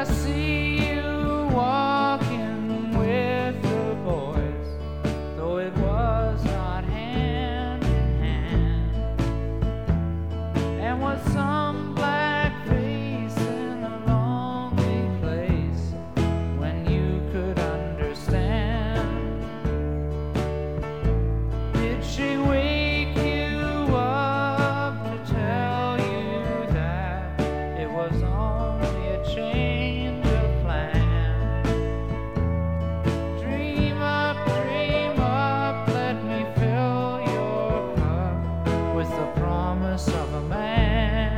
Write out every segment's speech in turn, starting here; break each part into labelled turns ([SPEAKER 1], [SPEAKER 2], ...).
[SPEAKER 1] see you walking with the boys, though it was not hand in hand, and with some black face in a lonely place when you could understand. Did she wake you up to tell you that it was only a change of plan? Dream up, let me fill your cup with the promise of a man.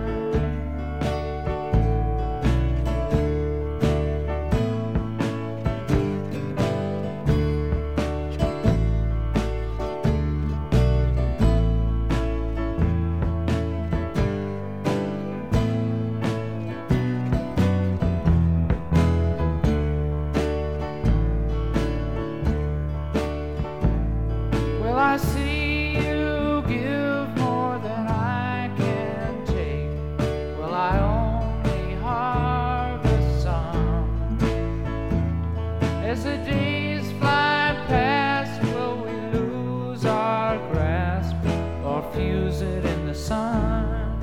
[SPEAKER 1] Well, I see you give more than I can take. Well, I only harvest some. As the days fly past, will we lose our grasp or fuse it in the sun?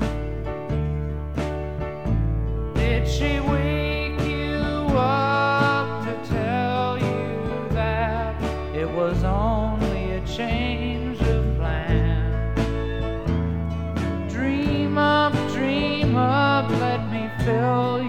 [SPEAKER 1] Did she wake you up to tell you that it was only a change of plan? Dream up, let me fill